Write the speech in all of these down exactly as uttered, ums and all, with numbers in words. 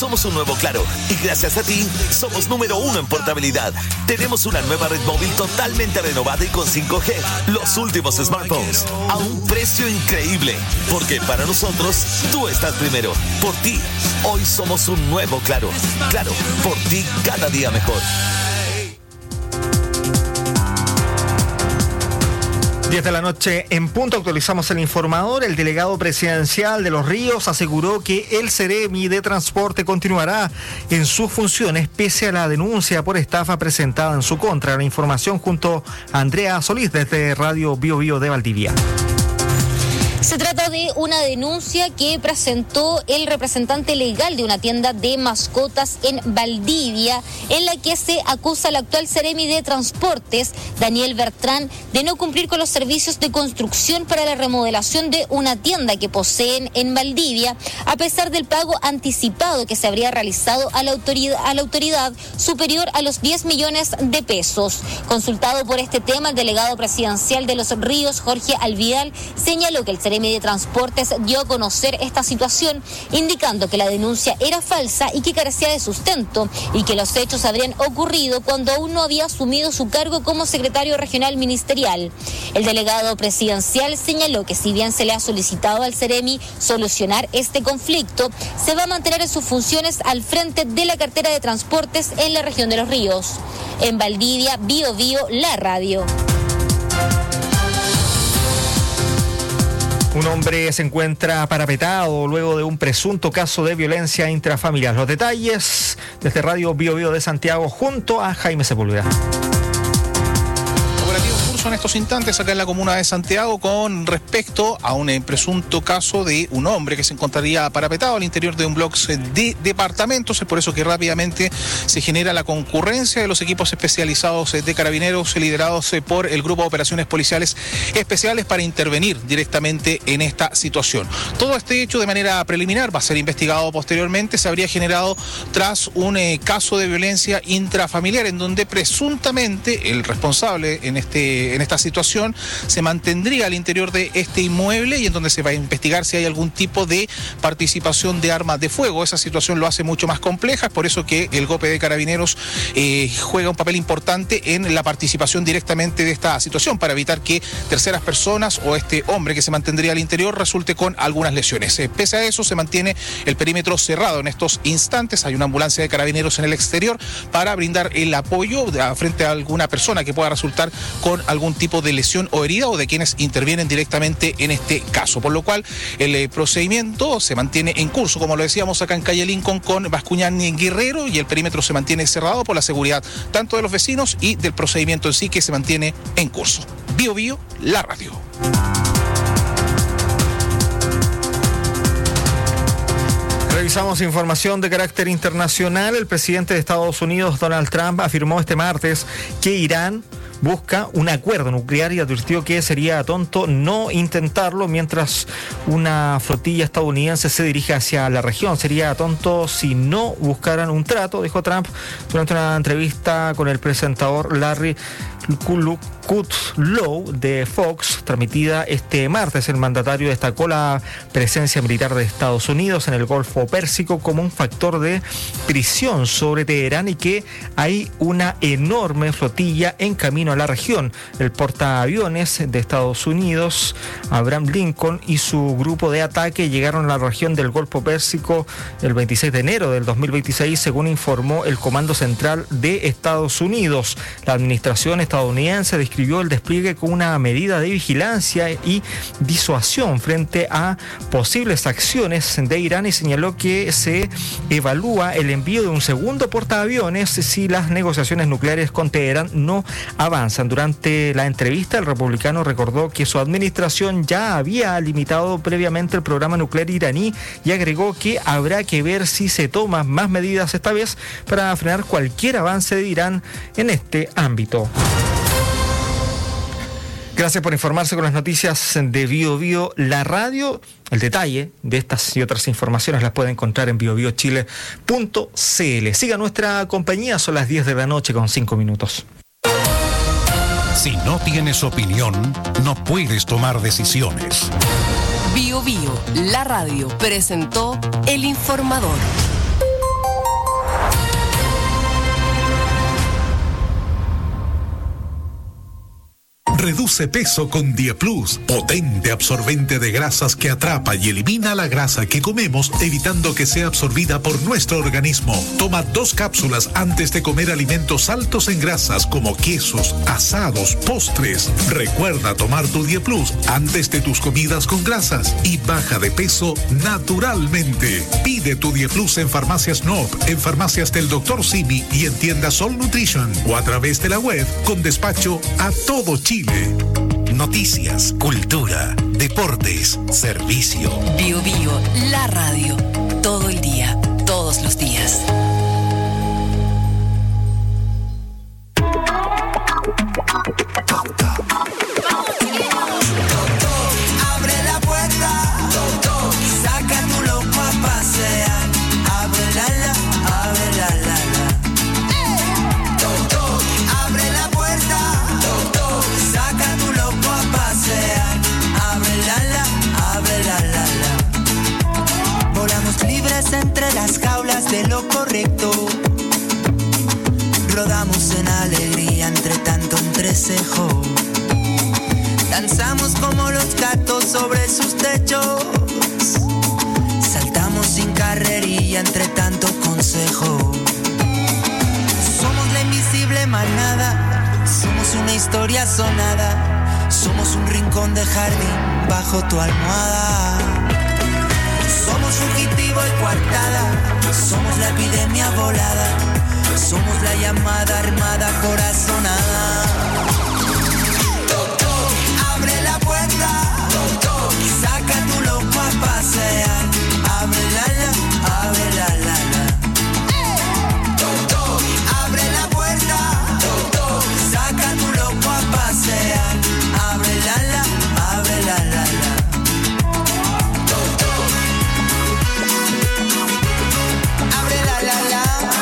somos un nuevo Claro y gracias a ti somos número uno en portabilidad. Tenemos una nueva red móvil totalmente renovada y con cinco G. Los últimos smartphones a un precio increíble. Porque para nosotros tú estás primero. Por ti, hoy somos un nuevo Claro. Claro, por ti cada día mejor. diez de la noche en punto, actualizamos el informador. El delegado presidencial de Los Ríos aseguró que el Ceremi de Transporte continuará en sus funciones pese a la denuncia por estafa presentada en su contra. La información junto a Andrea Solís desde Radio Bio Bio de Valdivia. Se trata de una denuncia que presentó el representante legal de una tienda de mascotas en Valdivia, en la que se acusa al actual Ceremi de Transportes, Daniel Bertrán, de no cumplir con los servicios de construcción para la remodelación de una tienda que poseen en Valdivia, a pesar del pago anticipado que se habría realizado a la autoridad, a la autoridad superior a los diez millones de pesos. Consultado por este tema, el delegado presidencial de Los Ríos, Jorge Alvidal, señaló que el Ceremi de Transportes dio a conocer esta situación, indicando que la denuncia era falsa y que carecía de sustento, y que los hechos habrían ocurrido cuando aún no había asumido su cargo como secretario regional ministerial. El delegado presidencial señaló que si bien se le ha solicitado al Ceremi solucionar este conflicto, se va a mantener en sus funciones al frente de la cartera de transportes en la región de Los Ríos. En Valdivia, Bio Bio, la radio. Un hombre se encuentra parapetado luego de un presunto caso de violencia intrafamiliar. Los detalles desde Radio Bio Bio de Santiago junto a Jaime Sepúlveda. En estos instantes acá en la comuna de Santiago con respecto a un presunto caso de un hombre que se encontraría parapetado al interior de un bloque de departamentos. Es por eso que rápidamente se genera la concurrencia de los equipos especializados de carabineros liderados por el Grupo de Operaciones Policiales Especiales para intervenir directamente en esta situación. Todo este hecho de manera preliminar va a ser investigado posteriormente. Se habría generado tras un eh, caso de violencia intrafamiliar en donde presuntamente el responsable en este en esta situación se mantendría al interior de este inmueble y en donde se va a investigar si hay algún tipo de participación de armas de fuego. Esa situación lo hace mucho más compleja, es por eso que el G O P de Carabineros eh, juega un papel importante en la participación directamente de esta situación para evitar que terceras personas o este hombre que se mantendría al interior resulte con algunas lesiones. Eh, pese a eso, se mantiene el perímetro cerrado en estos instantes. Hay una ambulancia de Carabineros en el exterior para brindar el apoyo frente a alguna persona que pueda resultar con algún tipo de lesión o herida o de quienes intervienen directamente en este caso. Por lo cual, el eh, procedimiento se mantiene en curso, como lo decíamos acá en calle Lincoln con Bascuñán y Guerrero, y el perímetro se mantiene cerrado por la seguridad tanto de los vecinos y del procedimiento en sí que se mantiene en curso. Bio Bio, la radio. Revisamos información de carácter internacional. El presidente de Estados Unidos, Donald Trump, afirmó este martes que Irán busca un acuerdo nuclear y advirtió que sería tonto no intentarlo mientras una flotilla estadounidense se dirige hacia la región. Sería tonto si no buscaran un trato, dijo Trump durante una entrevista con el presentador Larry Kudlow de Fox, transmitida este martes. El mandatario destacó la presencia militar de Estados Unidos en el Golfo Pérsico como un factor de presión sobre Teherán y que hay una enorme flotilla en camino a la región. El portaaviones de Estados Unidos, Abraham Lincoln, y su grupo de ataque llegaron a la región del Golfo Pérsico el veintiséis de enero del dos mil veintiséis, según informó el Comando Central de Estados Unidos. La administración estadounidense describió el despliegue como una medida de vigilancia y disuasión frente a posibles acciones de Irán y señaló que se evalúa el envío de un segundo portaaviones si las negociaciones nucleares con Teherán no avanzan. Durante la entrevista, el republicano recordó que su administración ya había limitado previamente el programa nuclear iraní y agregó que habrá que ver si se toman más medidas esta vez para frenar cualquier avance de Irán en este ámbito. Gracias por informarse con las noticias de Bio Bio, la radio. El detalle de estas y otras informaciones las puede encontrar en bio bio chile punto c l. Siga nuestra compañía, son las diez de la noche con cinco minutos. Si no tienes opinión, no puedes tomar decisiones. Bio Bio, la radio, presentó El Informador. Reduce peso con Dieplus, potente absorbente de grasas que atrapa y elimina la grasa que comemos, evitando que sea absorbida por nuestro organismo. Toma dos cápsulas antes de comer alimentos altos en grasas como quesos, asados, postres. Recuerda tomar tu Dieplus antes de tus comidas con grasas y baja de peso naturalmente. Pide tu Dieplus en Farmacias N O P, en Farmacias del doctor Simi y en tiendas Sol Nutrition o a través de la web con despacho a todo Chile. Noticias, cultura, deportes, servicio. Bio Bio, la radio. Todo el día, todos los días. Abre la puerta, saca tu loco a pasear. Abre la la, abre la la la. Abre la puerta, saca tu loco a pasear. Abre la la, abre la la la. Volamos libres entre las jaulas de lo correcto. Rodamos en alegría entre tanto entrecejo. Danzamos como los gatos sobre sus techos. Saltamos sin carrerilla entre tanto consejo. Somos la invisible manada. Somos una historia sonada. Somos un rincón de jardín bajo tu almohada. Somos fugitivo y coartada. Somos la epidemia volada. Somos la llamada armada corazonada. Toc, toc, abre la puerta. Toc, toc, saca tu loco a pasear. Abre la la, abre la la la. Toc, toc, abre la puerta. Toc, toc, saca tu loco a pasear. Abre la la, abre la la la. Toc, toc, abre la la la.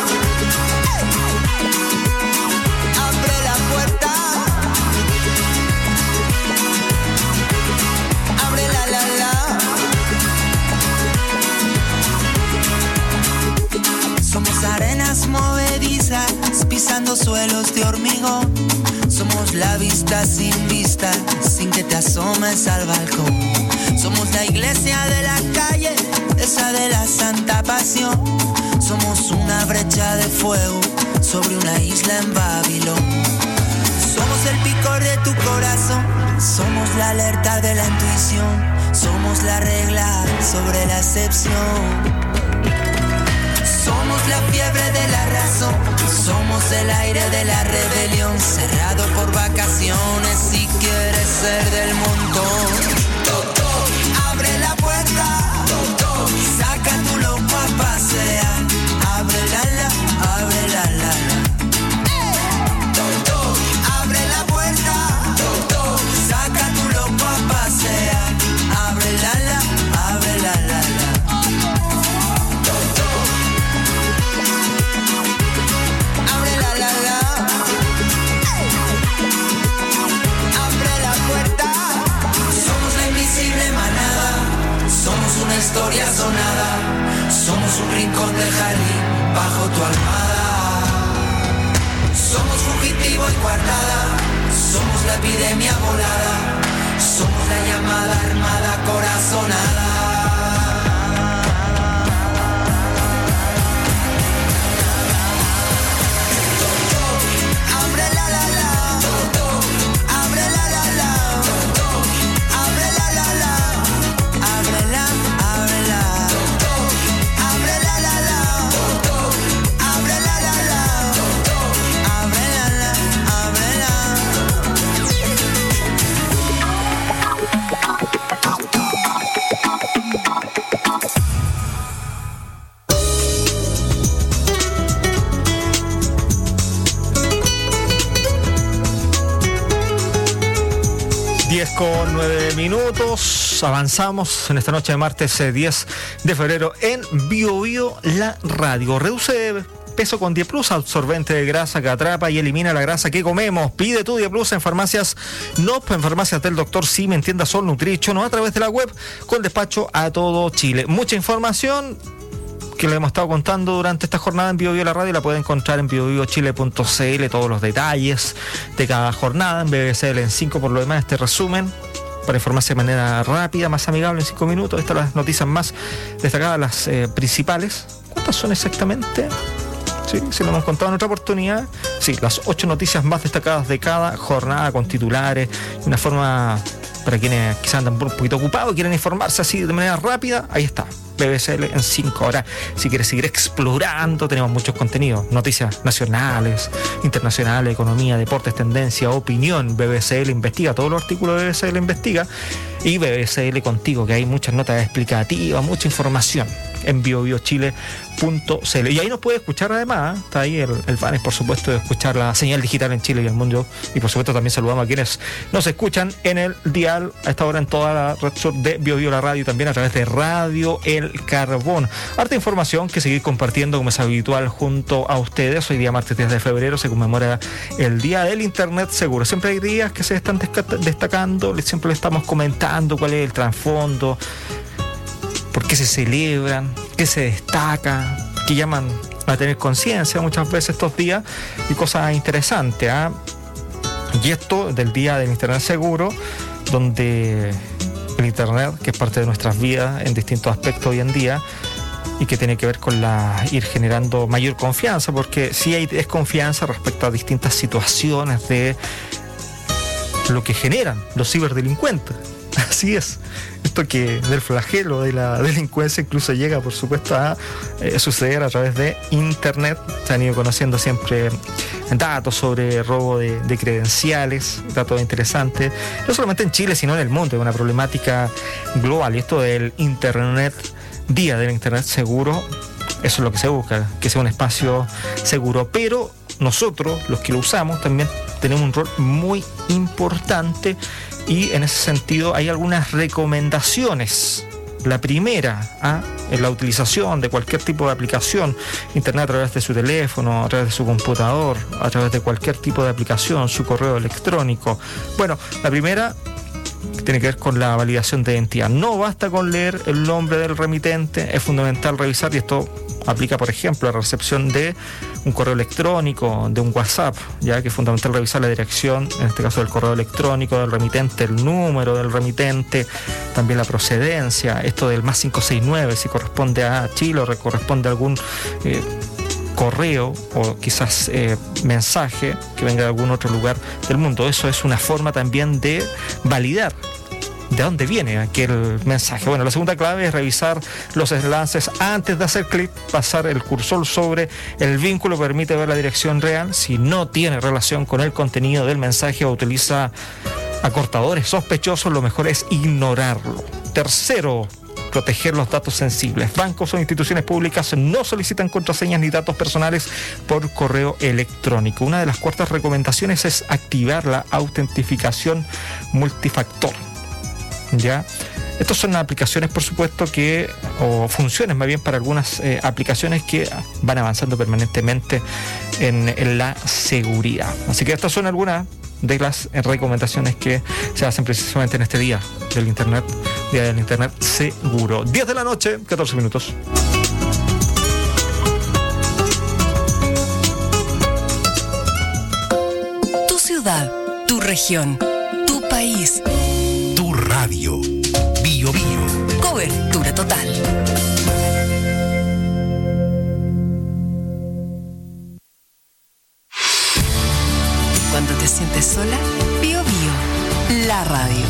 Abre la puerta. Abre la la la. Somos arenas movedizas pisando suelos de hormigón. Somos la vista sin vista, sin que te asomes al balcón. Somos la iglesia de la calle, esa de la Santa Pasión. Somos una brecha de fuego sobre una isla en Babilón. Somos el picor de tu corazón, somos la alerta de la intuición. Somos la regla sobre la excepción. Somos la fiebre de la razón, somos el aire de la rebelión, cerrado por vacaciones si quieres ser del montón. Toc, toc, abre la puerta. Toc, toc, saca tu loco a pasear. Abre la la, abre la la la. Toc, toc, abre la puerta. Toc, toc, saca tu loco a pasear. Abre la la, abre la la la. Abre la la la. Abre la puerta. Somos la invisible manada. Somos una historia sonada. Somos un rincón del jardín bajo tu almohada. Somos fugitivo y coartada. Somos la epidemia volada. Somos la llamada armada corazonada. Abre la la la. Abre la la la. Abre la la la. Abre la, abre la. Abre la la la. Abre la la la. Abre la la, abre la. diez con nueve minutos, avanzamos en esta noche de martes eh, diez de febrero en Bio Bio, la radio. Reduce peso con Dieplus, absorbente de grasa que atrapa y elimina la grasa que comemos. Pide tu Dieplus en farmacias N O P, en farmacias del doctor Simi, en tiendas Sol Nutrition o a través de la web con despacho a todo Chile. Mucha información que le hemos estado contando durante esta jornada en Bio Bio la radio. La puede encontrar en bio bio chile punto c l, todos los detalles de cada jornada, en B B C L en cinco. Por lo demás, este resumen para informarse de manera rápida, más amigable, en cinco minutos. Estas son las noticias más destacadas, las eh, principales. ¿Cuántas son exactamente? Sí, si lo hemos contado en otra oportunidad. Sí, las ocho noticias más destacadas de cada jornada, con titulares, de una forma para quienes quizás andan un poquito ocupados, quieren informarse así de manera rápida. Ahí está, B B C L en cinco. Ahora, si quieres seguir explorando, tenemos muchos contenidos, noticias nacionales, internacionales, economía, deportes, tendencia, opinión. B B C L investiga, todos los artículos de B B C L investiga, y B B C L contigo, que hay muchas notas explicativas, mucha información en bio bio chile punto c l. Y ahí nos puede escuchar además, está ahí el, el banner, por supuesto, de escuchar la señal digital en Chile y el mundo. Y por supuesto también saludamos a quienes nos escuchan en el dial a esta hora en toda la red sur de Bio Bio la radio, también a través de Radio El Carbón. Harta información que seguir compartiendo como es habitual junto a ustedes. Hoy día martes diez de febrero se conmemora el Día del Internet Seguro. Siempre hay días que se están destacando, siempre le estamos comentando cuál es el trasfondo, por qué se celebran, qué se destaca, que llaman a tener conciencia muchas veces estos días, y cosas interesantes, ¿eh? Y esto del Día del Internet Seguro, donde el Internet, que es parte de nuestras vidas en distintos aspectos hoy en día, y que tiene que ver con la ir generando mayor confianza, porque sí hay desconfianza respecto a distintas situaciones de lo que generan los ciberdelincuentes. Así es, esto que del flagelo de la delincuencia incluso llega, por supuesto, a eh, suceder a través de Internet. Se han ido conociendo siempre datos sobre robo de, de credenciales, datos interesantes, no solamente en Chile, sino en el mundo. Es una problemática global, y esto del Internet, Día del Internet Seguro, eso es lo que se busca, que sea un espacio seguro. Pero nosotros, los que lo usamos, también tenemos un rol muy importante, y en ese sentido hay algunas recomendaciones. La primera, ¿ah? en la utilización de cualquier tipo de aplicación, Internet a través de su teléfono, a través de su computador, a través de cualquier tipo de aplicación, su correo electrónico. Bueno, la primera tiene que ver con la validación de identidad. No basta con leer el nombre del remitente, es fundamental revisar, y esto aplica, por ejemplo, a la recepción de un correo electrónico, de un WhatsApp, ya que es fundamental revisar la dirección, en este caso del correo electrónico del remitente, el número del remitente, también la procedencia, esto del más cinco seis nueve, si corresponde a Chile o corresponde a algún eh, correo o quizás eh, mensaje que venga de algún otro lugar del mundo. Eso es una forma también de validar de dónde viene aquel mensaje. Bueno, la segunda clave es revisar los enlaces antes de hacer clic, pasar el cursor sobre el vínculo, permite ver la dirección real. Si no tiene relación con el contenido del mensaje o utiliza acortadores sospechosos, lo mejor es ignorarlo. Tercero, proteger los datos sensibles. Bancos o instituciones públicas no solicitan contraseñas ni datos personales por correo electrónico. Una de las cuartas recomendaciones es activar la autentificación multifactor. ¿Ya? Estas son aplicaciones, por supuesto, que, o funciones más bien, para algunas eh, aplicaciones que van avanzando permanentemente en, en la seguridad. Así que estas son algunas de las recomendaciones que se hacen precisamente en este día del Internet, Día del Internet Seguro. diez de la noche, catorce minutos. Tu ciudad, tu región, tu país. Tu radio. Bio Bio. Cobertura total. Cuando te sientes sola, Bio Bio, la radio.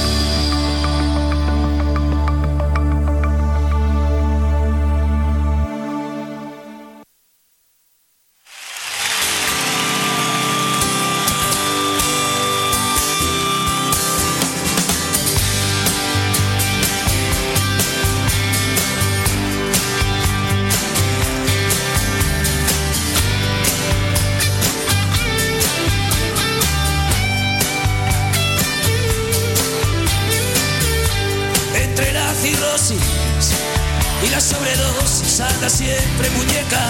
Y la sobredosis anda siempre muñeca,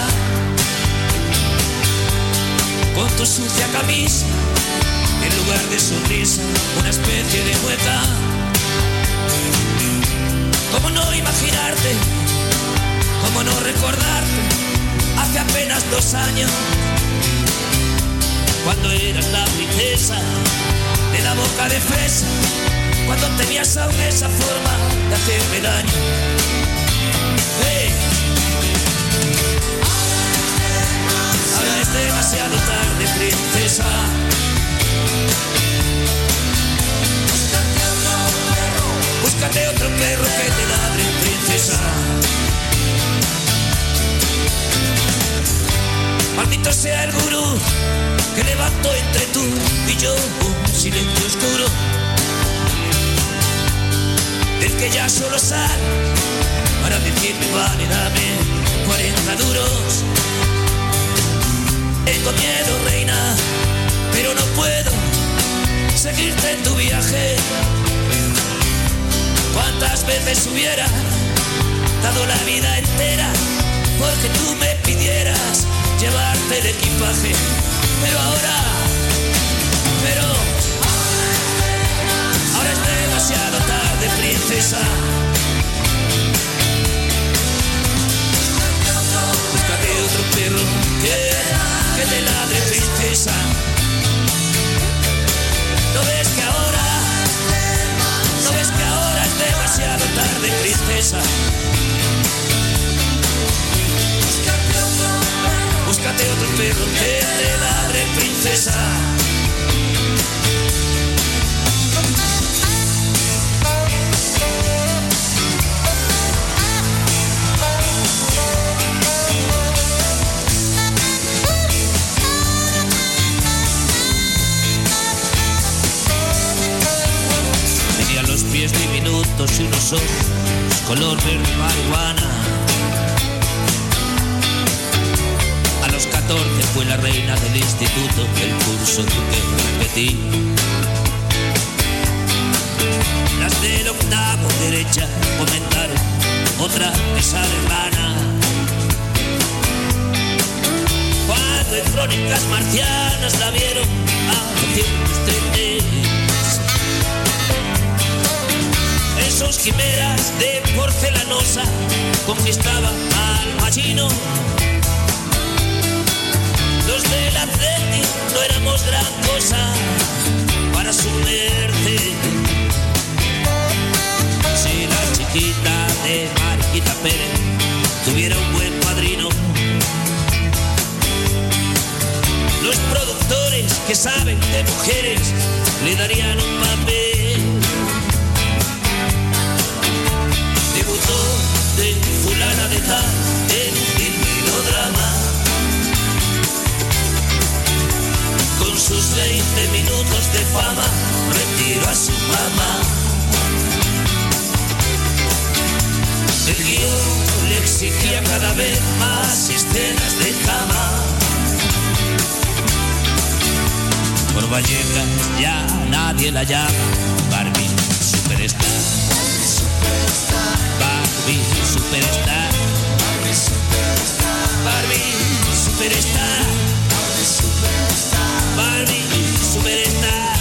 con tu sucia camisa, en lugar de sonrisa, una especie de mueca. ¿Cómo no imaginarte? ¿Cómo no recordar dos años, cuando eras la princesa de la boca de fresa, cuando tenías aún esa forma de hacerme daño. Hey. Ahora es demasiado tarde, princesa. Búscate otro perro que te ladre, princesa. Maldito sea el gurú que levantó entre tú y yo un silencio oscuro, del que ya solo sale para decirme vale, dame cuarenta duros. Tengo miedo, reina, pero no puedo seguirte en tu viaje. Cuántas veces hubiera dado la vida entera porque tú me pidieras llevarte el equipaje, pero ahora, pero ahora es demasiado tarde, princesa. Búscate otro perro que, que te ladre, princesa. ¿No ves que ahora, no ves que ahora es demasiado tarde, princesa? Búscate otro perro que te ladre, princesa. Tenía los pies diminutos y unos ojos color verde marihuana. A los catorce fue la reina del instituto, el curso que repetí. Las del octavo derecha comentaron, otra que sale hermana. Cuando en Crónicas Marcianas la vieron a doscientos treinta. Esos quimeras de porcelanosa conquistaban al machino. Los del Atleti no éramos gran cosa para su merced. Si la chiquita de Mariquita Pérez tuviera un buen padrino, los productores que saben de mujeres le darían un papel. Debutó de fulana de tal en un melodrama. Con sus veinte minutos de fama retiró a su mamá. El guión le exigía cada vez más escenas de cama. Por Vallecas ya nadie la llama Barbie Superstar. Barbie Superstar. Barbie Superstar. Barbie Superstar.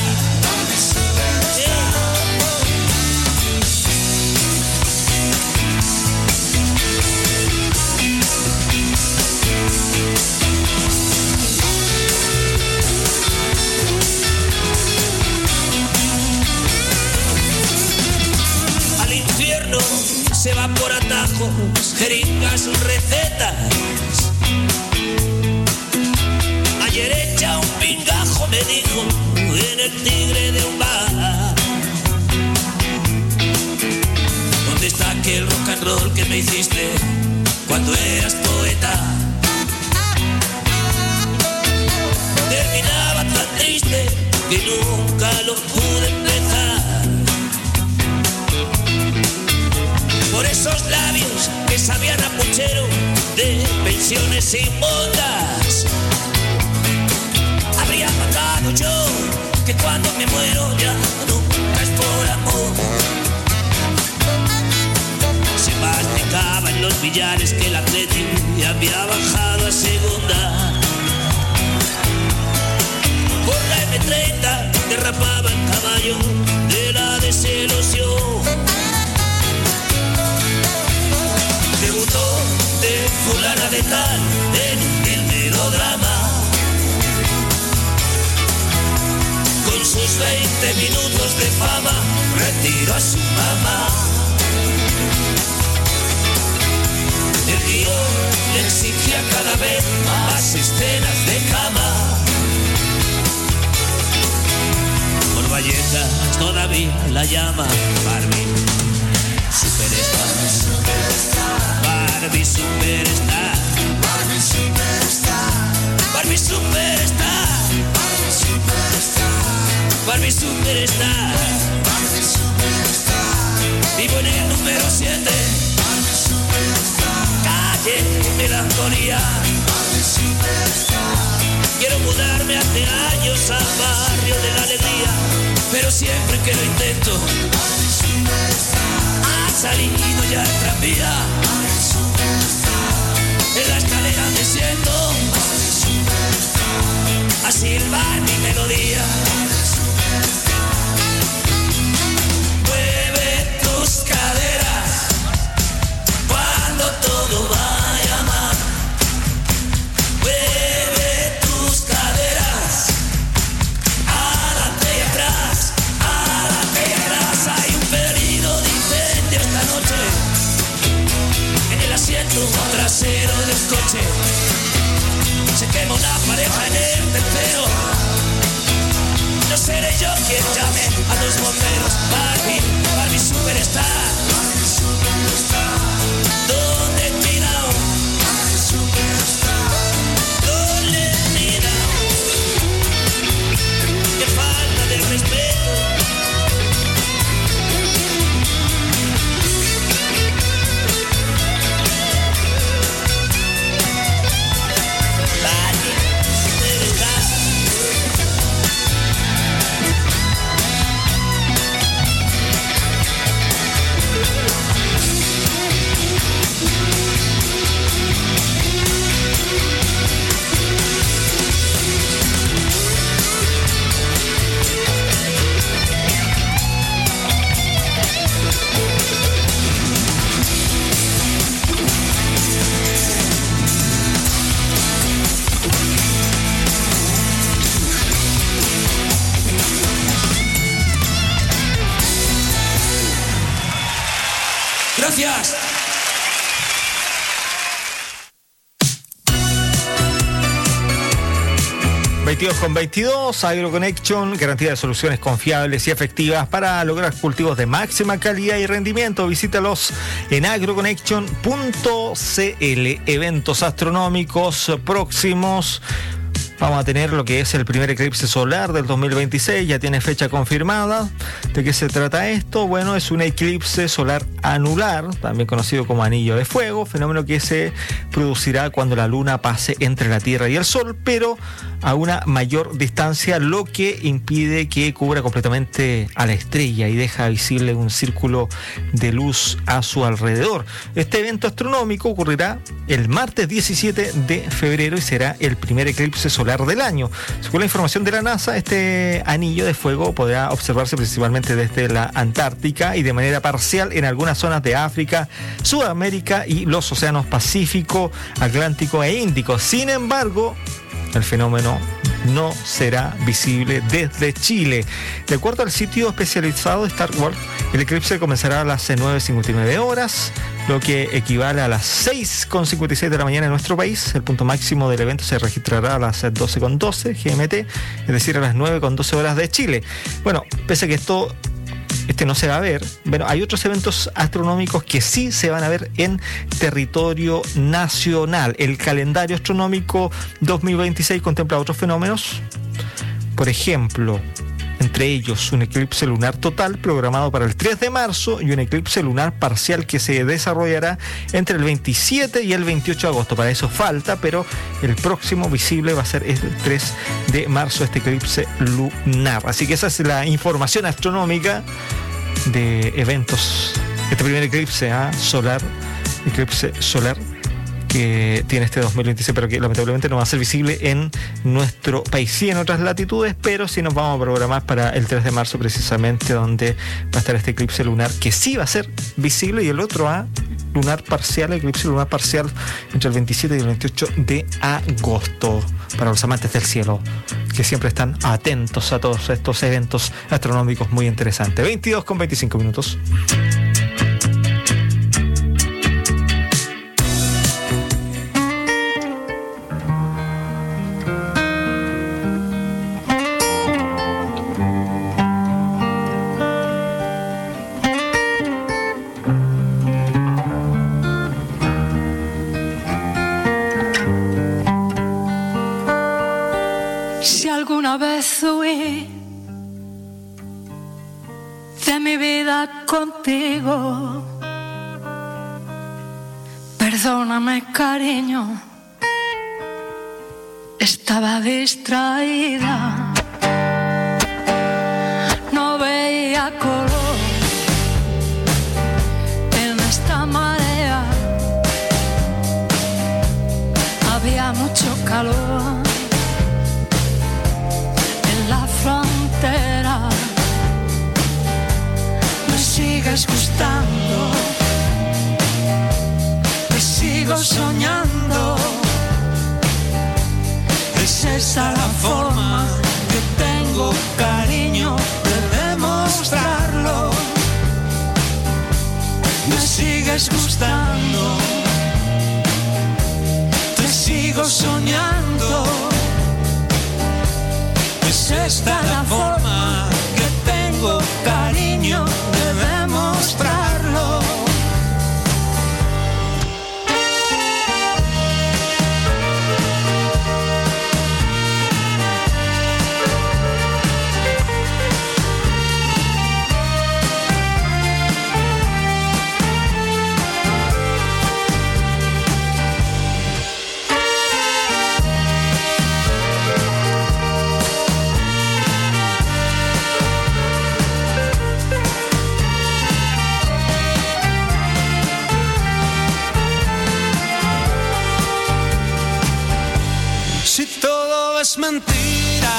Al infierno se va por atajos, jeringas, recetas. Ayer echa un pingajo, me dijo, en el Tigre de un bar. ¿Dónde está aquel rock and roll que me hiciste cuando eras poeta? Terminaba tan triste que nunca lo pude empezar. Por esos labios que sabían a puchero de pensiones inmundas, habría matado yo, que cuando me muero ya nunca es por amor. Se masticaba en los billares que el Atleti había bajado a segunda. Por la eme treinta derrapaba el caballo de la desilusión. Debutó de fulana de tal en el veinte minutos de fama, retiro a su mamá. El guión le exigía cada vez más escenas de cama. Por Vallecas todavía la llama Barbie Superstar. Barbie Superstar. Barbie Superstar. Barbie Superstar. Barbie Superstar. Barbie Superstar. Vivo en el número siete. Barbie Superstar. Calle Melancolía. Barbie Superstar. Quiero mudarme hace años al barrio de la alegría, pero siempre que lo intento Barbie Superstar. Ha salido ya el tranvía. Barbie Superstar. En la escalera me siento Barbie Superstar. A silbar mi melodía. Mueve tus caderas cuando todo vaya mal. Mueve tus caderas adelante y atrás, adelante y atrás. Hay un peligro de incendio esta noche en el asiento trasero del coche. Se quema una pareja en el tercero. No seré yo quien llame a los bomberos. Barbie, Barbie Superstar. Barbie Superstar. ¿Dónde he mirado? Barbie Superstar. ¿Dónde he mirado? Qué falta de respeto. Barbie Superstar. Gracias. veintidós con veintidós, AgroConnection, garantía de soluciones confiables y efectivas para lograr cultivos de máxima calidad y rendimiento. Visítalos en agroconnection punto c l. Eventos astronómicos próximos. Vamos a tener lo que es el primer eclipse solar del dos mil veintiséis, ya tiene fecha confirmada. ¿De qué se trata esto? Bueno, es un eclipse solar anular, también conocido como anillo de fuego, fenómeno que se producirá cuando la luna pase entre la Tierra y el Sol, pero a una mayor distancia, lo que impide que cubra completamente a la estrella y deja visible un círculo de luz a su alrededor. Este evento astronómico ocurrirá el martes diecisiete de febrero y será el primer eclipse solar del año. Según la información de la NASA, este anillo de fuego podrá observarse principalmente desde la Antártica y de manera parcial en algunas zonas de África, Sudamérica y los océanos Pacífico, Atlántico e Índico. Sin embargo, el fenómeno no será visible desde Chile. De acuerdo al sitio especializado de Star Wars, el eclipse comenzará a las nueve cincuenta y nueve horas, lo que equivale a las seis con cincuenta y seis de la mañana en nuestro país. El punto máximo del evento se registrará a las doce con doce G M T, es decir, a las nueve con doce horas de Chile. Bueno, pese a que esto este no se va a ver, bueno, hay otros eventos astronómicos que sí se van a ver en territorio nacional. El calendario astronómico dos mil veintiséis contempla otros fenómenos, por ejemplo, entre ellos un eclipse lunar total programado para el tres de marzo y un eclipse lunar parcial que se desarrollará entre el veintisiete y el veintiocho de agosto. Para eso falta, pero el próximo visible va a ser el tres de marzo, este eclipse lunar. Así que esa es la información astronómica de eventos. Este primer eclipse ¿eh? solar, eclipse solar que tiene este dos mil veintiséis, pero que lamentablemente no va a ser visible en nuestro país. Sí, en otras latitudes, pero sí nos vamos a programar para el tres de marzo precisamente, donde va a estar este eclipse lunar que sí va a ser visible, y el otro a lunar parcial, eclipse lunar parcial entre el veintisiete y el veintiocho de agosto, para los amantes del cielo, que siempre están atentos a todos estos eventos astronómicos muy interesantes. veintidós con veinticinco minutos. Una vez huí de mi vida contigo, perdóname, cariño, estaba distraída, no veía color en esta marea, había mucho calor la frontera. Me sigues gustando, me sigo soñando. Es esa la forma que tengo, cariño, de demostrarlo. Me sigues gustando, te sigo soñando. Es esta la forma que tengo, cariño, de demostrarlo. Es mentira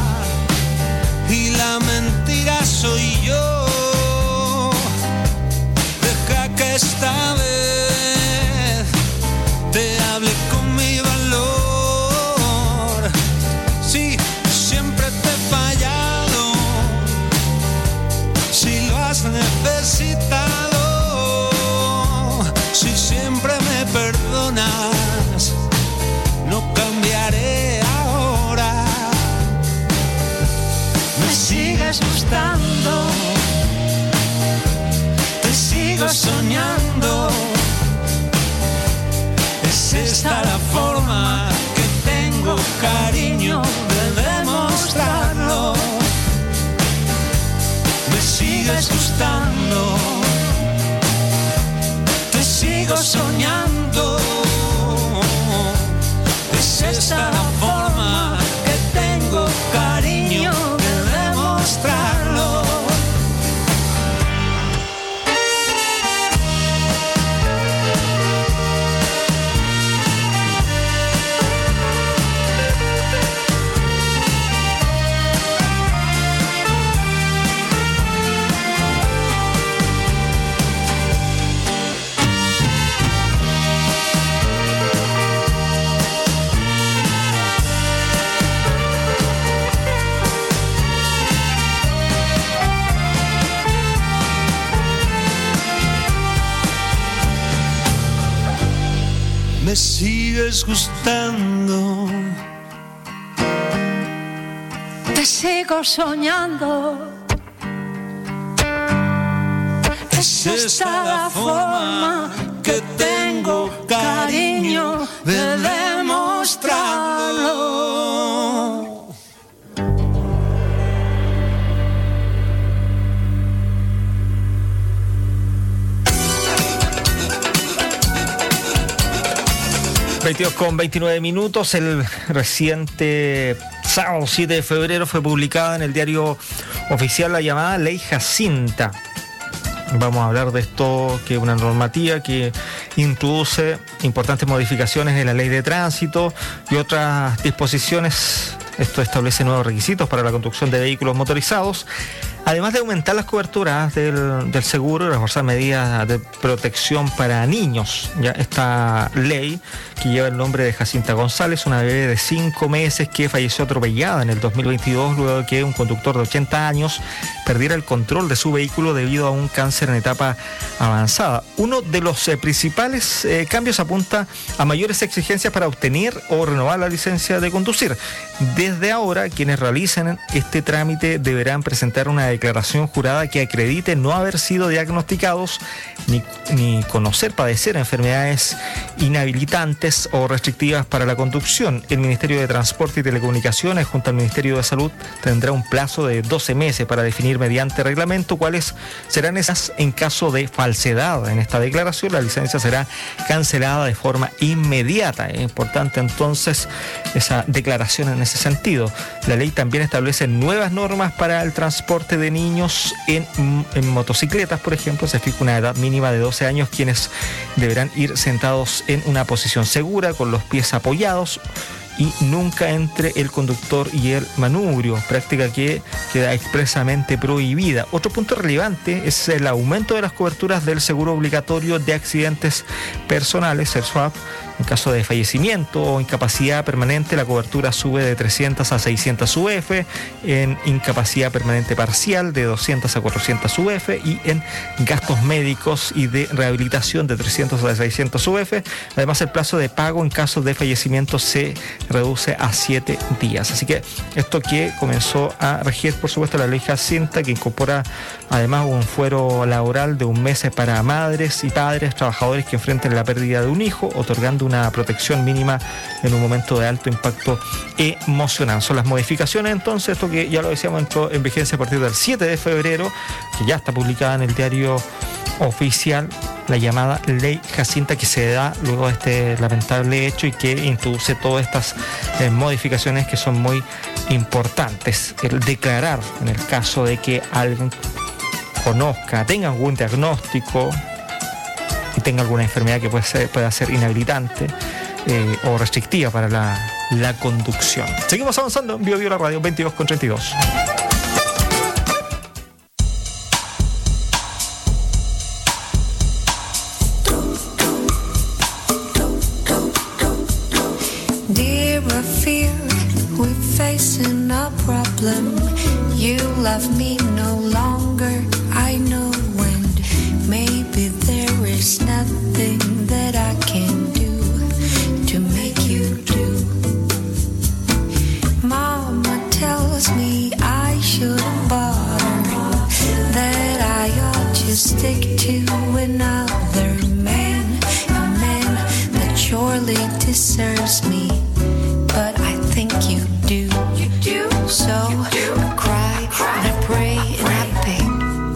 y la mentira soy yo. Deja que esta vez te hable con mi valor. Sí, siempre te he fallado, si lo has necesitado. Si siempre me perdonas, no cambiaré. Me sigues gustando, te sigo soñando. Es esta la forma que tengo, cariño, de demostrarlo. Me sigues gustando, te sigo soñando. Es esta la forma que tengo, cariño, de demostrarlo. Me sigues gustando, te sigo soñando. Es esta la forma que tengo, cariño, de demostrarlo. veintidós con veintinueve minutos. El reciente sábado siete de febrero fue publicada en el diario oficial la llamada Ley Jacinta. Vamos a hablar de esto, que es una normativa que introduce importantes modificaciones en la ley de tránsito y otras disposiciones. Esto establece nuevos requisitos para la conducción de vehículos motorizados, además de aumentar las coberturas del, del seguro y reforzar medidas de protección para niños. Ya esta ley, que lleva el nombre de Jacinta González, una bebé de cinco meses que falleció atropellada en el dos mil veintidós luego de que un conductor de ochenta años perdiera el control de su vehículo debido a un cáncer en etapa avanzada. Uno de los eh, principales eh, cambios apunta a mayores exigencias para obtener o renovar la licencia de conducir. Desde ahora, quienes realicen este trámite deberán presentar una declaración jurada que acredite no haber sido diagnosticados ni, ni conocer, padecer enfermedades inhabilitantes o restrictivas para la conducción. El Ministerio de Transporte y Telecomunicaciones, junto al Ministerio de Salud, tendrá un plazo de doce meses para definir mediante reglamento cuáles serán esas en caso de falsedad. En esta declaración, la licencia será cancelada de forma inmediata. Es importante entonces esa declaración en ese sentido. La ley también establece nuevas normas para el transporte de niños en, en motocicletas, por ejemplo. Se fija una edad mínima de doce años, quienes deberán ir sentados en una posición segura, con los pies apoyados y nunca entre el conductor y el manubrio, práctica que queda expresamente prohibida. Otro punto relevante es el aumento de las coberturas del seguro obligatorio de accidentes personales, el SWAP. En caso de fallecimiento o incapacidad permanente, la cobertura sube de trescientas a seiscientas U F, en incapacidad permanente parcial de doscientas a cuatrocientas U F y en gastos médicos y de rehabilitación de trescientas a seiscientas U F. Además, el plazo de pago en caso de fallecimiento se reduce a siete días. Así que esto que comenzó a regir, por supuesto, la ley Jacinta, que incorpora además un fuero laboral de un mes para madres y padres trabajadores que enfrenten la pérdida de un hijo, otorgando una protección mínima en un momento de alto impacto emocional. Son las modificaciones, entonces, esto que ya lo decíamos, entró en vigencia a partir del siete de febrero, que ya está publicada en el diario oficial, la llamada Ley Jacinta, que se da luego de este lamentable hecho y que introduce todas estas eh, modificaciones que son muy importantes. El declarar, en el caso de que alguien conozca, tenga algún diagnóstico y tenga alguna enfermedad que puede ser, pueda ser inhabilitante eh, o restrictiva para la, la conducción. Seguimos avanzando en Bio Bio la Radio veintidós con treinta y dos. Dear, I fear we're facing a problem. You love me no longer, I know, and maybe there is nothing that I can do to make you do. Mama tells me I shouldn't bother, that I ought to stick to another man, a man that surely deserves me, but I think you do. You do. So I cry, and I pray, and I beg.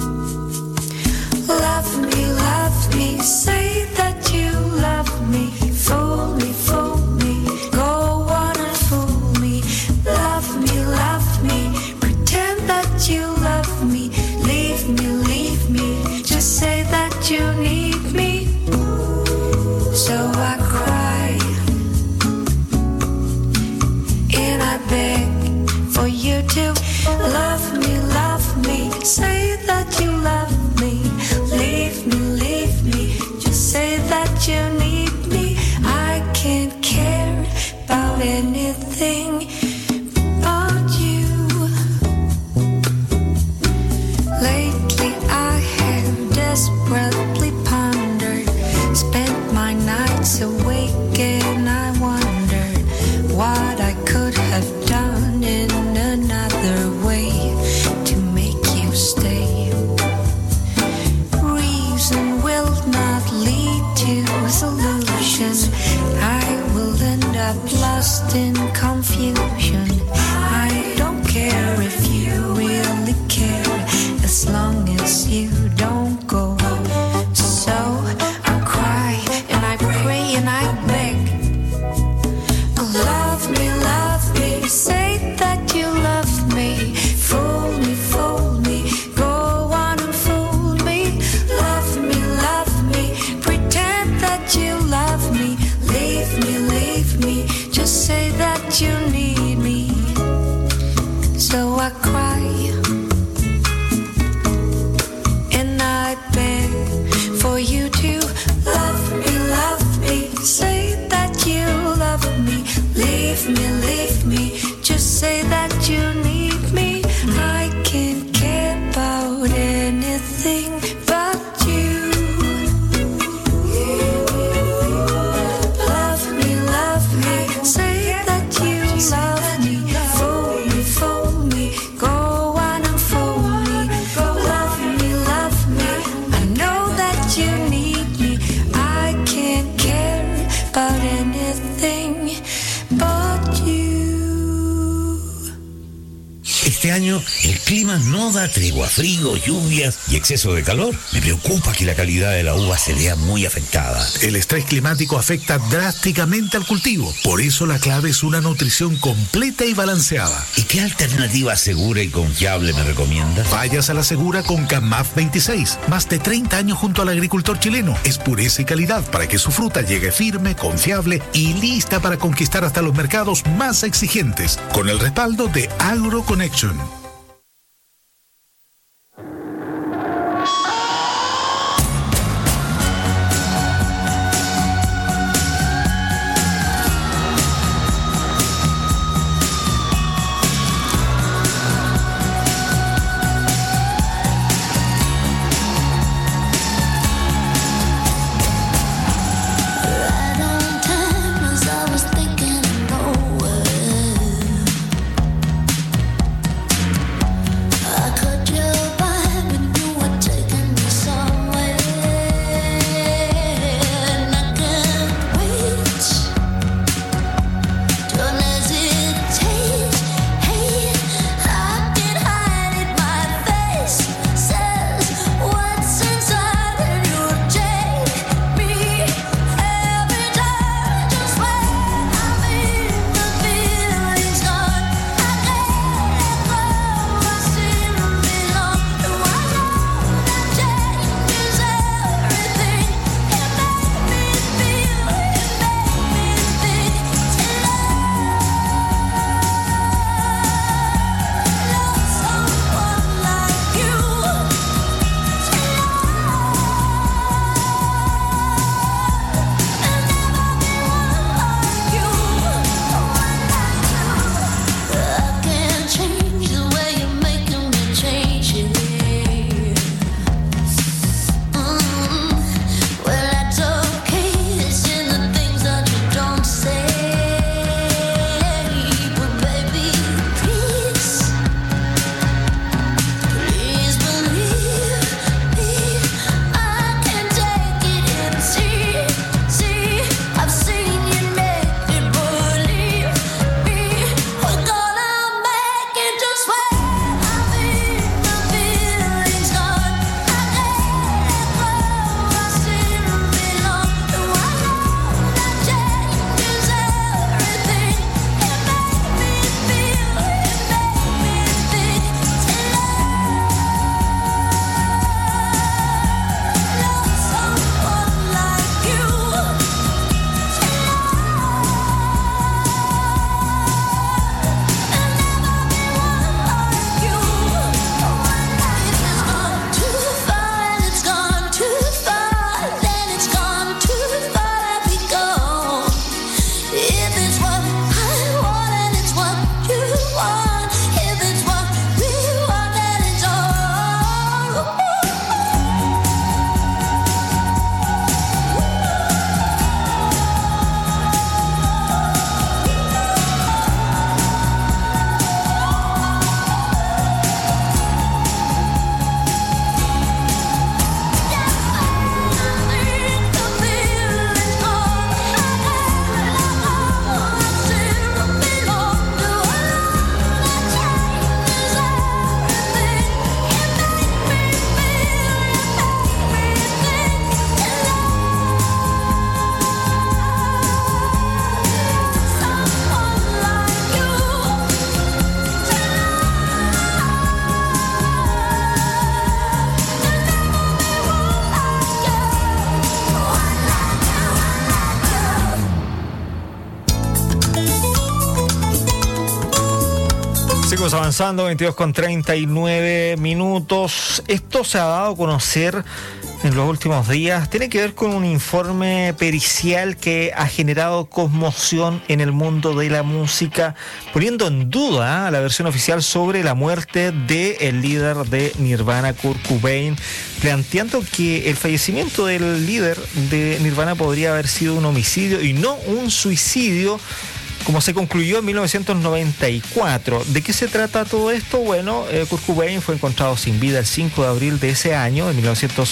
Love me, love me, say that you love me. Fool me, fool me, go on and fool me. Love me, love me, pretend that you love me. Leave me, leave me, just say that you need me. So I cry, and I beg for you to love me, love me, say that you love me. Leave me, leave me, just say that you need me. I can't care about anything but you. Lately I have desperately pondered, spent my nights awake, and I wondered what I could have done in another way to make you stay. Reason will not lead to solution. I will end up lost in confusion. I don't care if you really care, as long as you don't go. So I cry and I pray and I beg. Love me, love me, say that you love me. Fool me, fool me, go on and fool me. Love me, love me, pretend that you anything but you. Este año el clima no da tregua, frío, lluvias y exceso de calor. Me preocupa que la calidad de la uva se vea muy afectada. El estrés climático afecta drásticamente al cultivo. Por eso la clave es una nutrición completa y balanceada. ¿Y qué alternativa segura y confiable me recomiendas? Vayas a la segura con Camaf veintiséis. Más de treinta años junto al agricultor chileno. Es pureza y calidad para que su fruta llegue firme, confiable y lista para conquistar hasta los mercados más exigentes. Con el respaldo de AgroConnection. Seguimos avanzando, veintidós con treinta y nueve minutos. Esto se ha dado a conocer en los últimos días. Tiene que ver con un informe pericial que ha generado conmoción en el mundo de la música, poniendo en duda ¿eh? la versión oficial sobre la muerte del líder de Nirvana, Kurt Cobain, planteando que el fallecimiento del líder de Nirvana podría haber sido un homicidio y no un suicidio, como se concluyó en mil novecientos noventa y cuatro. ¿De qué se trata todo esto? Bueno, eh, Kurt Cobain fue encontrado sin vida el cinco de abril de ese año, de mil novecientos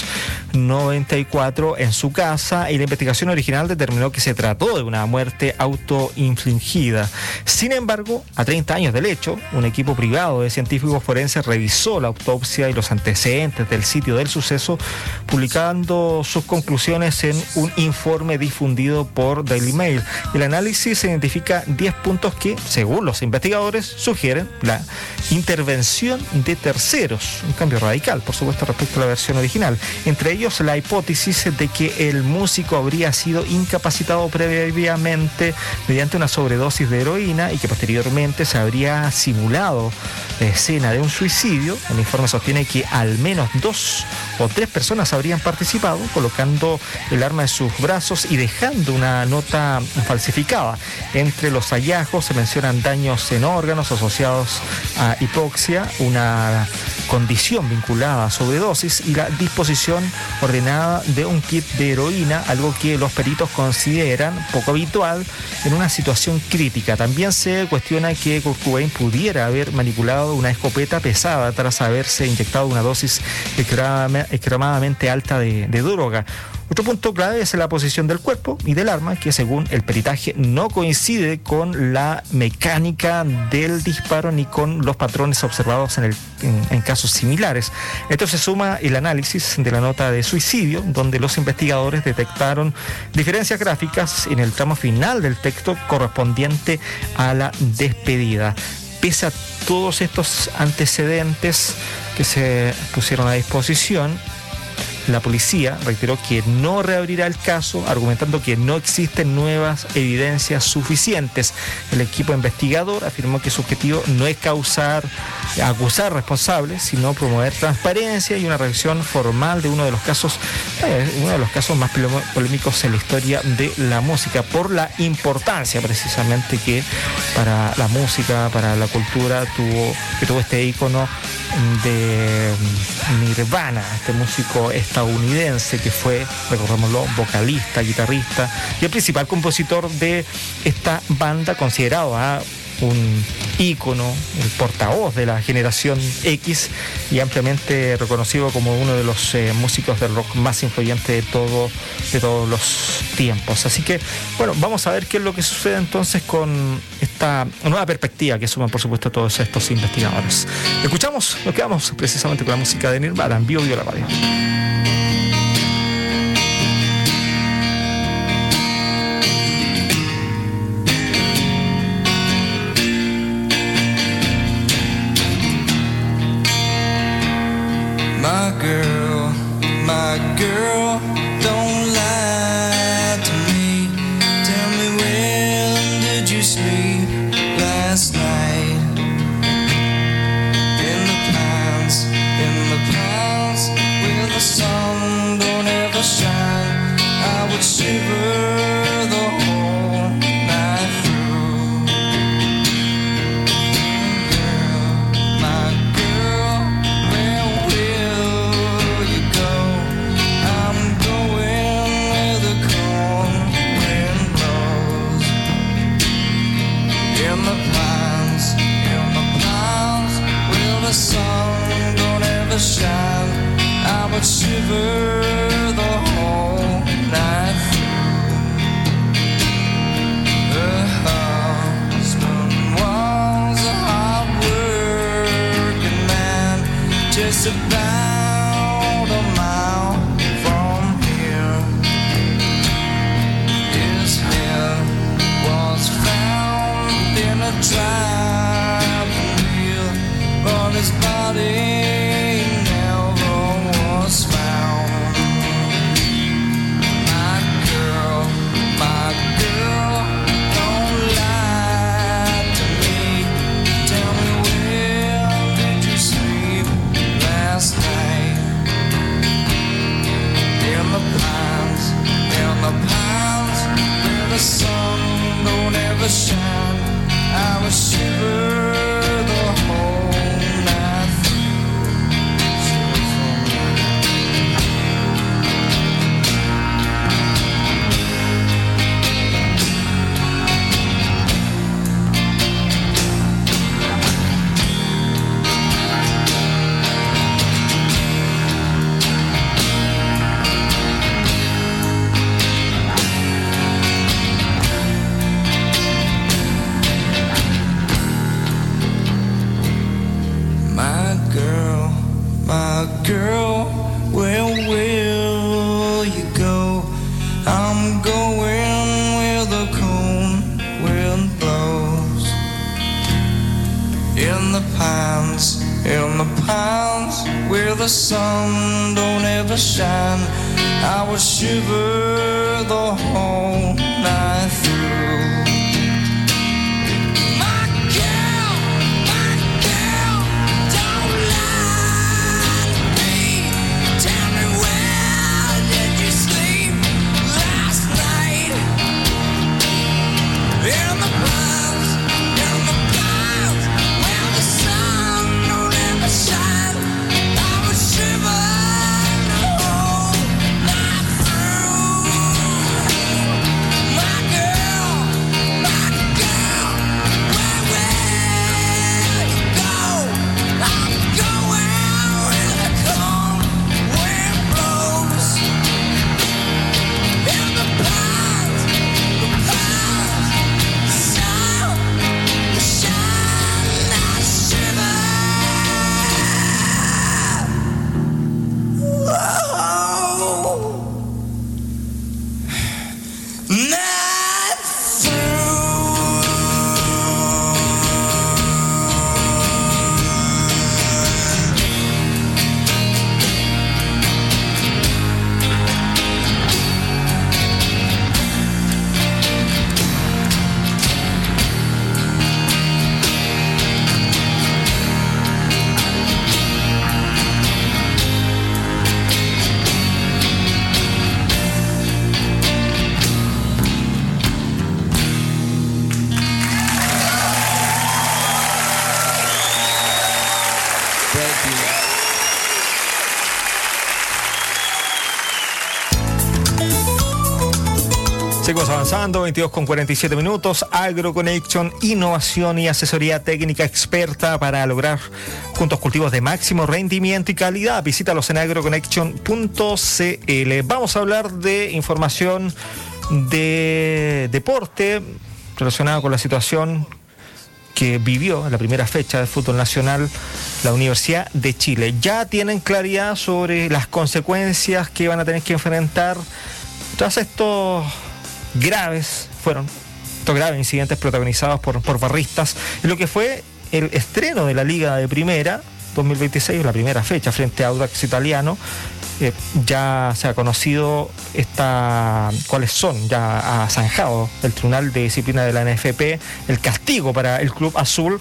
noventa y cuatro en su casa, y la investigación original determinó que se trató de una muerte autoinfligida. Sin embargo, a treinta años del hecho, un equipo privado de científicos forenses revisó la autopsia y los antecedentes del sitio del suceso, publicando sus conclusiones en un informe difundido por Daily Mail. El análisis identifica diez puntos que, según los investigadores, sugieren la intervención de terceros, un cambio radical, por supuesto, respecto a la versión original. Entre ellos, la hipótesis de que el músico habría sido incapacitado previamente mediante una sobredosis de heroína y que posteriormente se habría simulado la escena de un suicidio. El informe sostiene que al menos dos o tres personas habrían participado, colocando el arma en sus brazos y dejando una nota falsificada. Entre los hallazgos se mencionan daños en órganos asociados a hipoxia, una condición vinculada a sobredosis y la disposición ordenada de un kit de heroína, algo que los peritos consideran poco habitual en una situación crítica. También se cuestiona que Kurt Cobain pudiera haber manipulado una escopeta pesada tras haberse inyectado una dosis extremadamente alta de, de droga. Otro punto clave es la posición del cuerpo y del arma, que según el peritaje no coincide con la mecánica del disparo ni con los patrones observados en, el, en, en casos similares. Esto se suma el análisis de la nota de suicidio, donde los investigadores detectaron diferencias gráficas en el tramo final del texto correspondiente a la despedida. Pese a todos estos antecedentes que se pusieron a disposición, la policía reiteró que no reabrirá el caso, argumentando que no existen nuevas evidencias suficientes. El equipo investigador afirmó que su objetivo no es causar, acusar responsables, sino promover transparencia y una revisión formal de uno de los casos, eh, uno de los casos más polémicos en la historia de la música, por la importancia precisamente que para la música, para la cultura tuvo, que tuvo este ícono de Nirvana, este músico estadounidense que fue, recordémoslo, vocalista, guitarrista y el principal compositor de esta banda, considerado a un ícono, el portavoz de la generación X y ampliamente reconocido como uno de los eh, músicos del rock más influyentes de todo, de todos los tiempos. Así que, bueno, vamos a ver qué es lo que sucede entonces con esta nueva perspectiva que suman, por supuesto, todos estos investigadores. Escuchamos, nos quedamos precisamente con la música de Nirvana en Vivo Vivo la Radio. My girl, my girl, don't lie to me. Tell me, when did you sleep last night? In the pines, in the pines, where the sun don't ever shine, I would shiver the whole night through. Girl, my girl, where will you go? I'm going where the cold wind blows. In the pines, in the pines, where the sun don't ever shine, I would shiver the whole night through. Her husband was a hard-working man, just about a mile from here. His head was found in a driving wheel, but his body never was found. My girl, my girl, don't lie to me. Tell me, where did you sleep last night? In the pines, in the pines, where the sun don't ever shine, I would shiver the whole night through. where the sun don't ever shine. I would shiver the whole night through. My girl, my girl, don't lie to me. Tell me, where did you sleep last night? In the pines, in the pines, where the sun don't ever shine. I would shiver the whole night through. My girl, my girl, where will you go? I'm going where the cold wind blows. In the pines, the pines, sun, the shine, I shiver. Whoa. Night Seguimos avanzando, veintidós con cuarenta y siete minutos. AgroConnection, innovación y asesoría técnica experta para lograr juntos cultivos de máximo rendimiento y calidad. Visítalos en agroconnection punto c l. Vamos a hablar de información de deporte relacionada con la situación que vivió en la primera fecha de fútbol nacional la Universidad de Chile. Ya tienen claridad sobre las consecuencias que van a tener que enfrentar tras estos graves, fueron estos graves incidentes protagonizados por, por barristas, en lo que fue el estreno de la Liga de Primera dos mil veintiséis, la primera fecha frente a Audax Italiano. Eh, ya se ha conocido esta, cuáles son, ya ha zanjado el Tribunal de Disciplina de la N F P el castigo para el Club Azul,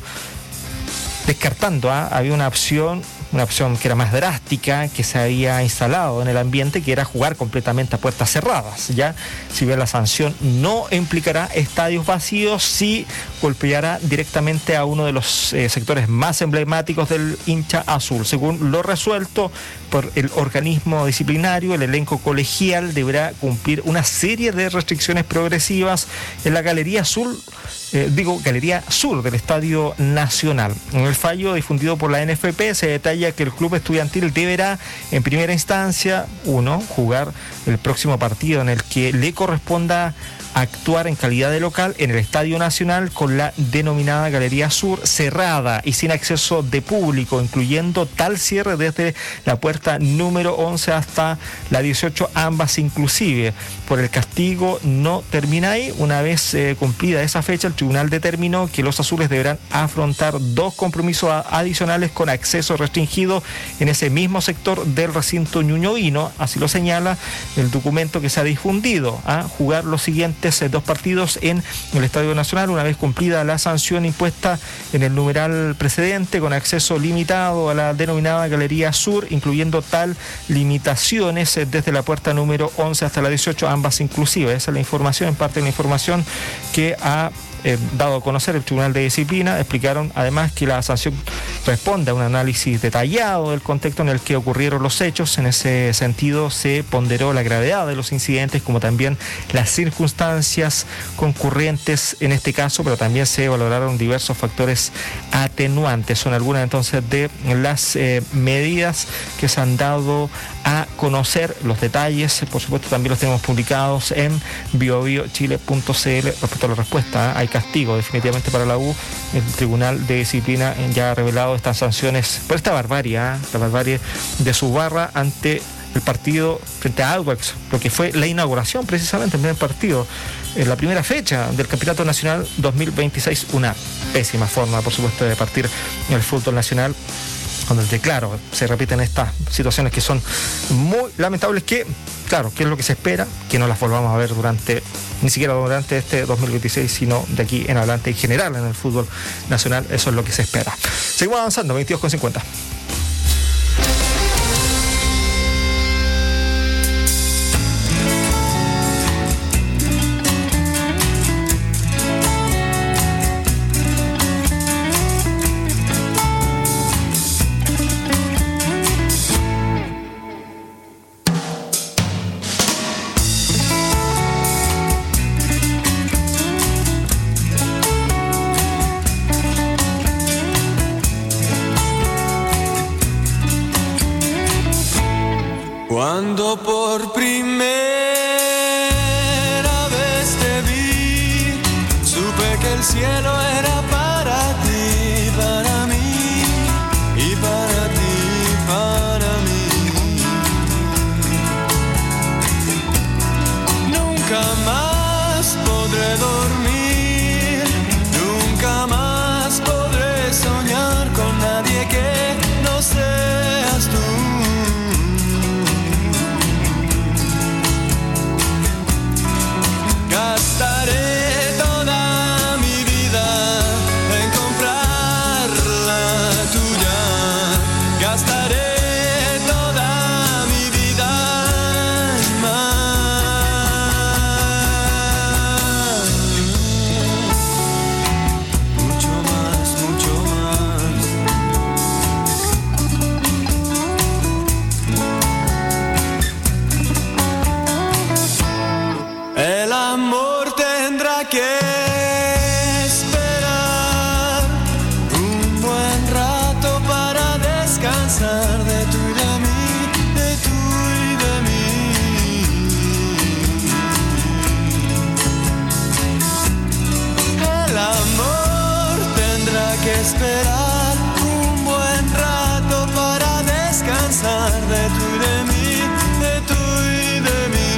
descartando, ¿eh? había una opción una opción que era más drástica, que se había instalado en el ambiente, que era jugar completamente a puertas cerradas. Ya, si bien la sanción no implicará estadios vacíos, sí golpeará directamente a uno de los eh, sectores más emblemáticos del hincha azul. Según lo resuelto por el organismo disciplinario, el elenco colegial deberá cumplir una serie de restricciones progresivas en la Galería Azul, eh, digo, Galería Sur del Estadio Nacional. En el fallo difundido por la N F P se detalla que el club estudiantil deberá, en primera instancia, uno, jugar el próximo partido en el que le corresponda actuar en calidad de local en el Estadio Nacional con la denominada Galería Sur cerrada y sin acceso de público, incluyendo tal cierre desde la puerta número once hasta la dieciocho, ambas inclusive. Por el castigo no termina ahí. Una vez eh, cumplida esa fecha, el tribunal determinó que los azules deberán afrontar dos compromisos a- adicionales con acceso restringido en ese mismo sector del recinto ñuñoíno, así lo señala el documento que se ha difundido, a jugar los siguientes dos partidos en el Estadio Nacional una vez cumplida la sanción impuesta en el numeral precedente, con acceso limitado a la denominada Galería Sur, incluyendo tal limitaciones desde la puerta número once hasta la dieciocho, ambas inclusivas. Esa es la información, en parte de la información que ha Eh, dado a conocer el Tribunal de Disciplina. Explicaron además que la sanción responde a un análisis detallado del contexto en el que ocurrieron los hechos. En ese sentido se ponderó la gravedad de los incidentes, como también las circunstancias concurrentes en este caso, pero también se valoraron diversos factores atenuantes. Son algunas entonces de las eh, medidas que se han dado a conocer. Los detalles, por supuesto, también los tenemos publicados en bio bio chile punto c l respecto a la respuesta. ¿eh? Hay castigo definitivamente para la U. El Tribunal de Disciplina ya ha revelado estas sanciones por esta barbarie, ¿eh? la barbarie de su barra ante el partido frente a Audax, lo que fue la inauguración precisamente, el primer partido, en la primera fecha del Campeonato Nacional dos mil veintiséis. Una pésima forma, por supuesto, de partir en el fútbol nacional Donde, claro, se repiten estas situaciones que son muy lamentables, que, claro, que es lo que se espera, que no las volvamos a ver durante, ni siquiera durante este dos mil veintiséis, sino de aquí en adelante en general en el fútbol nacional. Eso es lo que se espera. Seguimos avanzando, veintidós con cincuenta. Cuando por primera vez te vi, supe que el cielo era para ti, para mí, y para ti, para mí. Nunca más podré dormir, nunca más podré soñar con nadie que no seas tú. Gastaré toda mi vida en comprar la tuya. Gastaré toda mi vida en más. Mucho más, mucho más. El amor tendrá que esperar un buen rato para descansar de tú y de mí, de tú y de mí. El amor tendrá que esperar un buen rato para descansar de tú y de mí, de tú y de mí.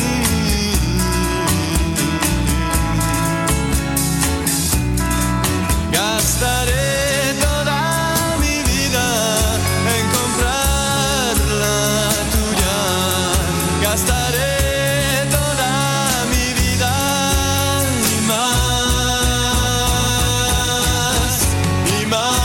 Gastaré toda mi vida en comprar la tuya. Gastaré toda mi vida y más, y más.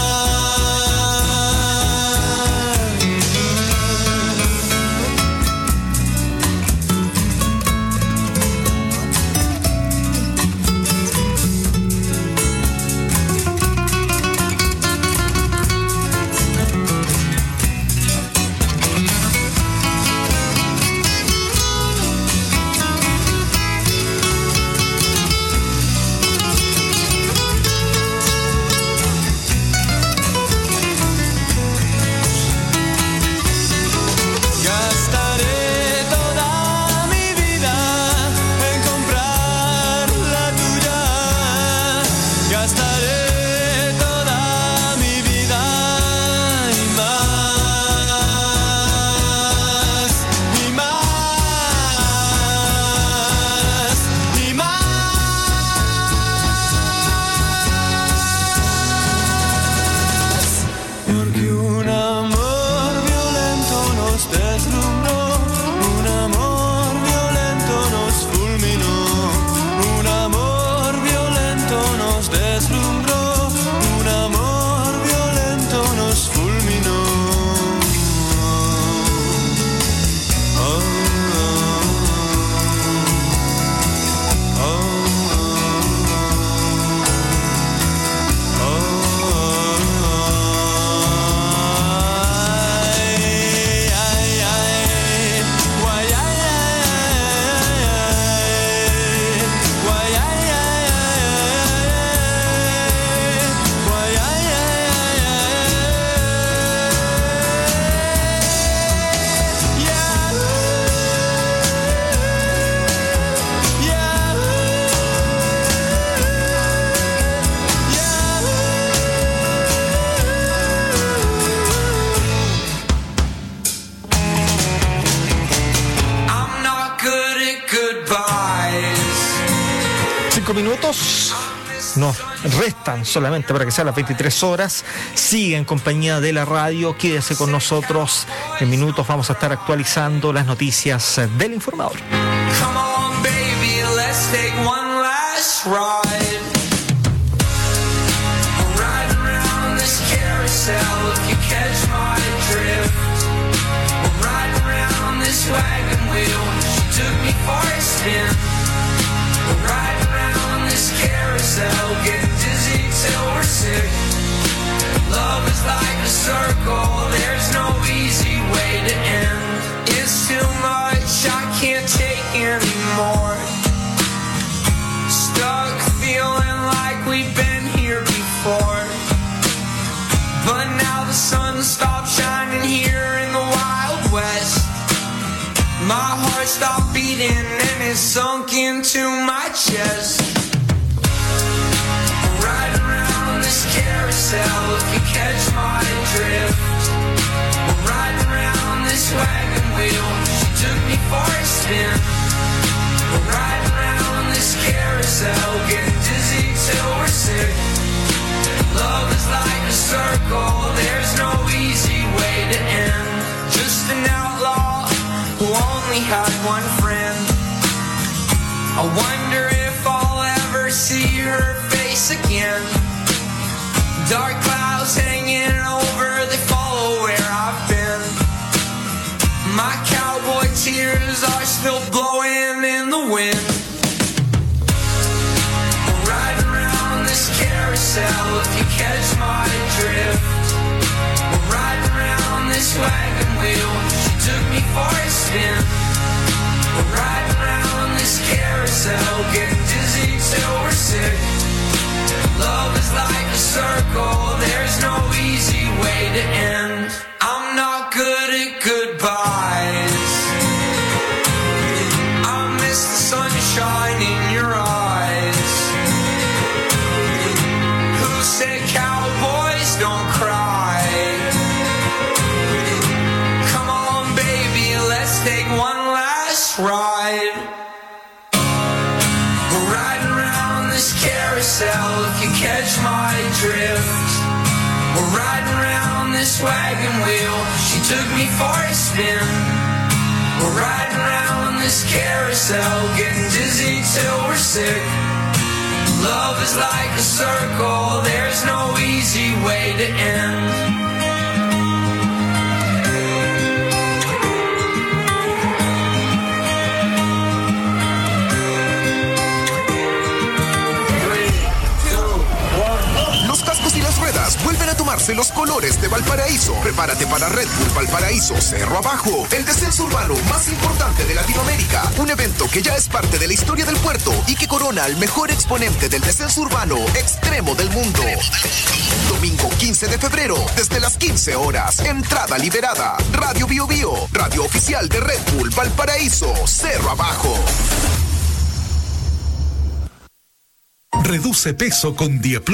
Gastaré toda mi vida en comprar la tuya. Gastaré toda mi vida y más, y más, y más. Porque un amor violento nos deslumbró, un amor violento nos fulminó, un amor violento nos deslumbró, un amor violento nos fulminó. Oh, oh, oh, oh, oh, ay, ay, ay, guay, ay, ay, guay, ay, ay, guay, ay, ay, yeah, yeah, I'm not good at goodbyes. Cinco minutos. nos restan solamente para que sean las veintitrés horas. Sigue en compañía de la radio, quédese con nosotros. En minutos vamos a estar actualizando las noticias del informador. Come on, baby, let's take one last ride. Ride around this carousel if you catch my drift. Ride around this wagon wheel, she took me for a spin. Ride around this carousel, getting dizzy till we're sick. Love is like a circle, there's no easy way to end. It's too much, I can't take anymore. Stuck feeling like we've been here before. But now the sun stopped shining here in the Wild West. My heart stopped beating and it sunk into my chest. Ride around this carousel if you catch my drift. Ride around this wagon wheel, she took me for a spin. Ride around this carousel, getting dizzy till we're sick. Love is like a circle, there's no easy way to end. Just an outlaw who only had one friend. I wonder if I'll ever see her face again. Dark clouds hanging over, they follow where I've been. My cowboy tears are still blowing in the wind. Ride around this carousel if you catch my drift. Ride around this wagon wheel, she took me for a spin. Ride around this carousel, getting dizzy till we're sick. Love is like a circle, there's no easy way to end. I'm not good at goodbyes. I miss the sunshine in your eyes. Who said cowboys don't cry? Come on, baby, let's take one last ride. Ride around this carousel if you catch my drift. We're riding around this wagon wheel, she took me for a spin. We're riding around this carousel, getting dizzy till we're sick. Love is like a circle, there's no easy way to end. Vuelven a tomarse los colores de Valparaíso. Prepárate para Red Bull Valparaíso Cerro Abajo, el descenso urbano más importante de Latinoamérica. Un evento que ya es parte de la historia del puerto y que corona al mejor exponente del descenso urbano extremo del mundo. Domingo quince de febrero, desde las quince horas. Entrada liberada. Radio Bio Bio, radio oficial de Red Bull Valparaíso Cerro Abajo. Reduce peso con Diaplus.